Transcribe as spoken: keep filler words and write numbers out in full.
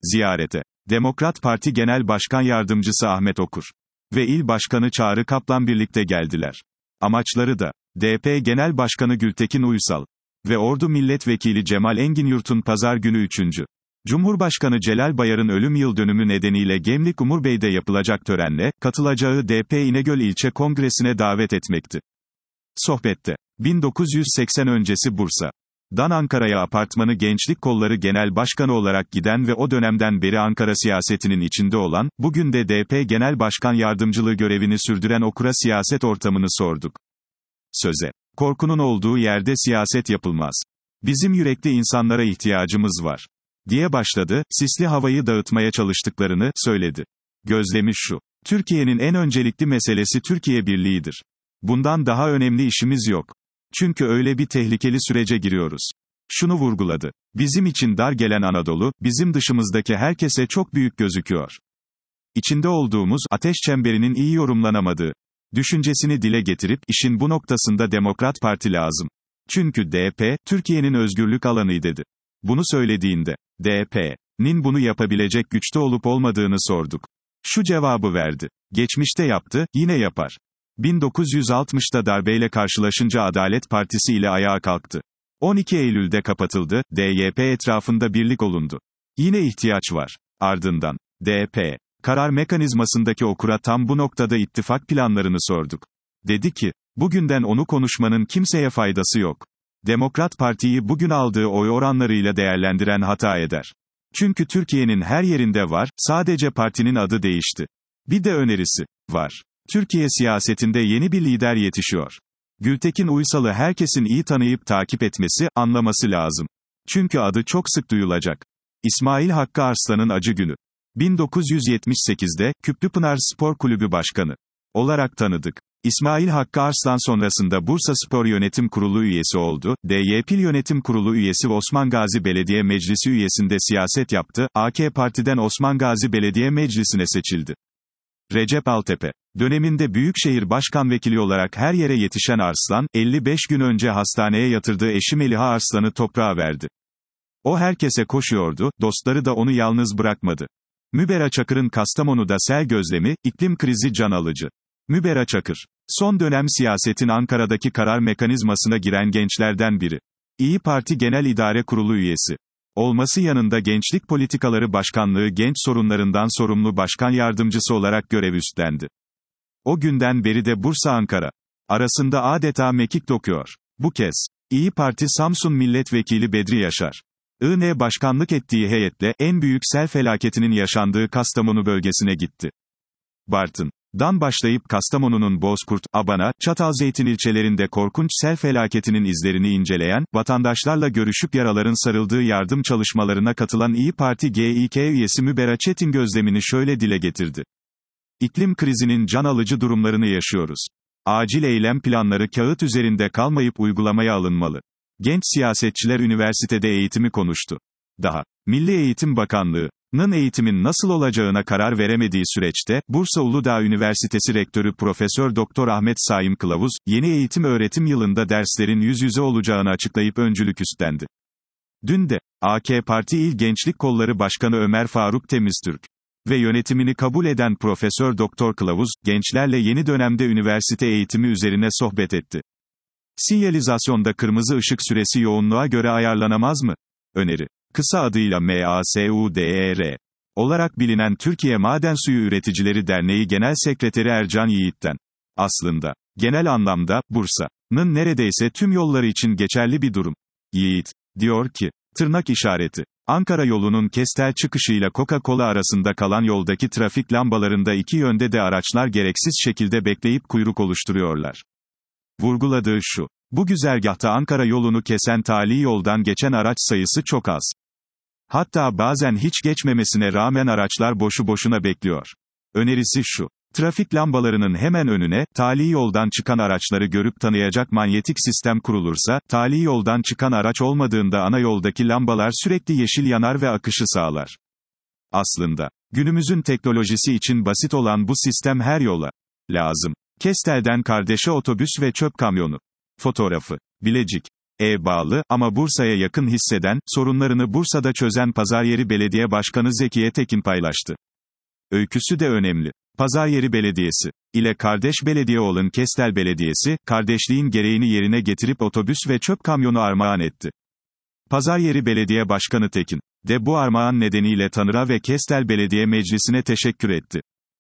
ziyarete Demokrat Parti Genel Başkan Yardımcısı Ahmet Okur ve İl Başkanı Çağrı Kaplan birlikte geldiler. Amaçları da, D P Genel Başkanı Gültekin Uysal ve Ordu Milletvekili Cemal Enginyurt'un pazar günü üçüncü Cumhurbaşkanı Celal Bayar'ın ölüm yıldönümü nedeniyle Gemlik Umurbey'de yapılacak törenle, katılacağı D P İnegöl İlçe Kongresi'ne davet etmekti. Sohbette, bin dokuz yüz seksen öncesi Bursa'dan Ankara'ya Apartmanı Gençlik Kolları Genel Başkanı olarak giden ve o dönemden beri Ankara siyasetinin içinde olan, bugün de D P Genel Başkan Yardımcılığı görevini sürdüren Okur'a siyaset ortamını sorduk. Söze, korkunun olduğu yerde siyaset yapılmaz. Bizim yürekli insanlara ihtiyacımız var, diye başladı, sisli havayı dağıtmaya çalıştıklarını söyledi. Gözlemi şu: Türkiye'nin en öncelikli meselesi Türkiye birliğidir. Bundan daha önemli işimiz yok. Çünkü öyle bir tehlikeli sürece giriyoruz. Şunu vurguladı: Bizim için dar gelen Anadolu, bizim dışımızdaki herkese çok büyük gözüküyor. İçinde olduğumuz ateş çemberinin iyi yorumlanamadığı düşüncesini dile getirip, işin bu noktasında Demokrat Parti lazım. Çünkü D P, Türkiye'nin özgürlük alanı dedi. Bunu söylediğinde, D P'nin bunu yapabilecek güçte olup olmadığını sorduk. Şu cevabı verdi: Geçmişte yaptı, yine yapar. bin dokuz yüz altmışta darbeyle karşılaşınca Adalet Partisi ile ayağa kalktı. on iki Eylül'de kapatıldı, D Y P etrafında birlik olundu. Yine ihtiyaç var. Ardından, D P, karar mekanizmasındaki Okur'a tam bu noktada ittifak planlarını sorduk. Dedi ki, bugünden onu konuşmanın kimseye faydası yok. Demokrat Parti'yi bugün aldığı oy oranlarıyla değerlendiren hata eder. Çünkü Türkiye'nin her yerinde var, sadece partinin adı değişti. Bir de önerisi var. Türkiye siyasetinde yeni bir lider yetişiyor. Gültekin Uysal'ı herkesin iyi tanıyıp takip etmesi, anlaması lazım. Çünkü adı çok sık duyulacak. İsmail Hakkı Arslan'ın acı günü. bin dokuz yüz yetmiş sekizde, Küplüpınar Spor Kulübü Başkanı olarak tanıdık. İsmail Hakkı Arslan sonrasında Bursa Spor Yönetim Kurulu üyesi oldu, D Y P Yönetim Kurulu üyesi Osman Gazi Belediye Meclisi üyesinde siyaset yaptı, A K Parti'den Osman Gazi Belediye Meclisi'ne seçildi. Recep Altepe döneminde Büyükşehir Başkanvekili olarak her yere yetişen Arslan, elli beş gün önce hastaneye yatırdığı eşi Meliha Arslan'ı toprağa verdi. O herkese koşuyordu, dostları da onu yalnız bırakmadı. Mübera Çakır'ın Kastamonu'da sel gözlemi, iklim krizi can alıcı. Mübera Çakır, son dönem siyasetin Ankara'daki karar mekanizmasına giren gençlerden biri. İyi Parti Genel İdare Kurulu üyesi olması yanında Gençlik Politikaları Başkanlığı genç sorunlarından sorumlu başkan yardımcısı olarak görev üstlendi. O günden beri de Bursa-Ankara arasında adeta mekik dokuyor. Bu kez, İyi Parti Samsun Milletvekili Bedri Yaşar, I N başkanlık ettiği heyetle, en büyük sel felaketinin yaşandığı Kastamonu bölgesine gitti. Bartın'dan başlayıp Kastamonu'nun Bozkurt, Abana, Çatalzeytin ilçelerinde korkunç sel felaketinin izlerini inceleyen, vatandaşlarla görüşüp yaraların sarıldığı yardım çalışmalarına katılan İyi Parti G İ K üyesi Mübera Çetin gözlemini şöyle dile getirdi. İklim krizinin can alıcı durumlarını yaşıyoruz. Acil eylem planları kağıt üzerinde kalmayıp uygulamaya alınmalı. Genç siyasetçiler üniversitede eğitimi konuştu. Daha, Milli Eğitim Bakanlığı'nın eğitimin nasıl olacağına karar veremediği süreçte, Bursa Uludağ Üniversitesi Rektörü Profesör Doktor Ahmet Saim Kılavuz, yeni eğitim öğretim yılında derslerin yüz yüze olacağını açıklayıp öncülük üstlendi. Dün de, A K Parti İl Gençlik Kolları Başkanı Ömer Faruk Temiztürk ve yönetimini kabul eden Profesör Doktor Kılavuz, gençlerle yeni dönemde üniversite eğitimi üzerine sohbet etti. Sinyalizasyonda kırmızı ışık süresi yoğunluğa göre ayarlanamaz mı? Öneri. Kısa adıyla MASUDER olarak bilinen Türkiye Maden Suyu Üreticileri Derneği Genel Sekreteri Ercan Yiğit'ten. Aslında, genel anlamda, Bursa'nın neredeyse tüm yolları için geçerli bir durum. Yiğit, diyor ki, tırnak işareti, Ankara yolunun Kestel çıkışıyla Coca-Cola arasında kalan yoldaki trafik lambalarında iki yönde de araçlar gereksiz şekilde bekleyip kuyruk oluşturuyorlar. Vurguladığı şu: bu güzergahta Ankara yolunu kesen tali yoldan geçen araç sayısı çok az. Hatta bazen hiç geçmemesine rağmen araçlar boşu boşuna bekliyor. Önerisi şu: trafik lambalarının hemen önüne, tali yoldan çıkan araçları görüp tanıyacak manyetik sistem kurulursa, tali yoldan çıkan araç olmadığında ana yoldaki lambalar sürekli yeşil yanar ve akışı sağlar. Aslında, günümüzün teknolojisi için basit olan bu sistem her yola lazım. Kestel'den Kardeşe otobüs ve çöp kamyonu. Fotoğrafı. Bilecik. E bağlı ama Bursa'ya yakın hisseden, sorunlarını Bursa'da çözen Pazaryeri Belediye Başkanı Zekiye Tekin paylaştı. Öyküsü de önemli. Pazaryeri Belediyesi ile kardeş belediye olan Kestel Belediyesi, kardeşliğin gereğini yerine getirip otobüs ve çöp kamyonu armağan etti. Pazaryeri Belediye Başkanı Tekin de bu armağan nedeniyle Tanır'a ve Kestel Belediye Meclisi'ne teşekkür etti.